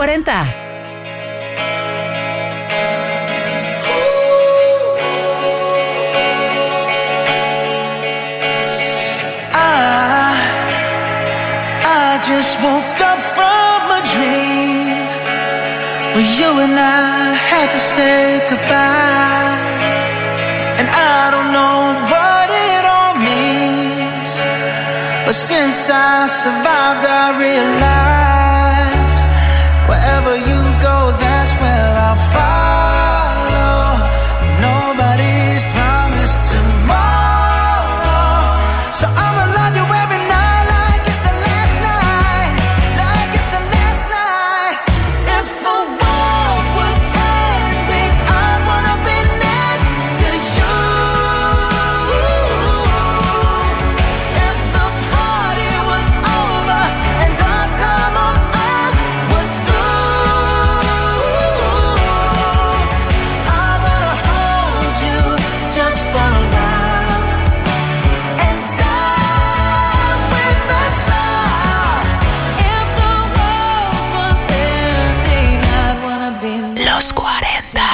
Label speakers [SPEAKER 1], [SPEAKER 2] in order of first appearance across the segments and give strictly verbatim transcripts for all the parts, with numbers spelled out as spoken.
[SPEAKER 1] cuarenta.
[SPEAKER 2] I, I just woke up from a dream where you and I had to say goodbye. And I don't know what it all means, but since I survived I realized wherever you go, that's where I'll follow. Nobody's promised tomorrow, so I'ma love you every night like it's the last night, like it's the last night. If the world was ending, I'd wanna be next to you. If the party was over and our time on earth was through, I wanna hold you just for a while and die with a smile. If the world was ending, I'd wanna be
[SPEAKER 1] Los cuarenta.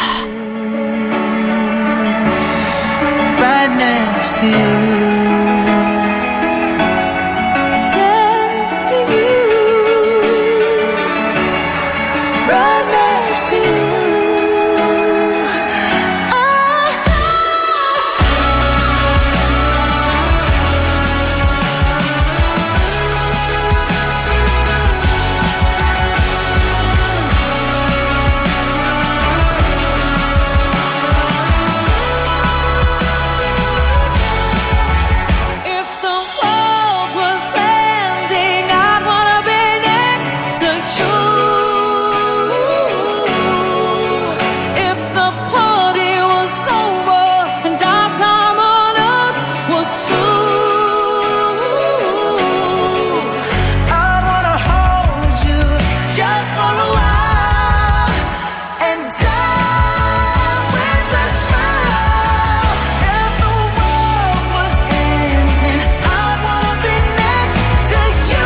[SPEAKER 2] right next to you. Next to you. Right next to you. Oh. If the world was ending, I'd wanna be next to you. If the party was over and our time on earth was through, I'd wanna hold you just for a while and die with a smile. If the world was ending, I'd wanna be next to you.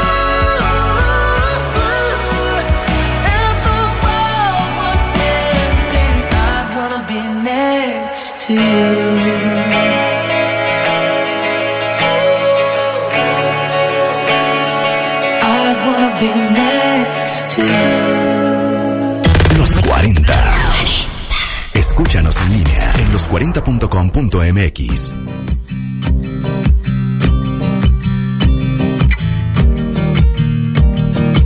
[SPEAKER 2] If the world was ending, I'd wanna be next to you. I'd wanna be next to you.
[SPEAKER 3] Los cuarenta. Escúchanos en línea en los cuarenta punto com punto m x.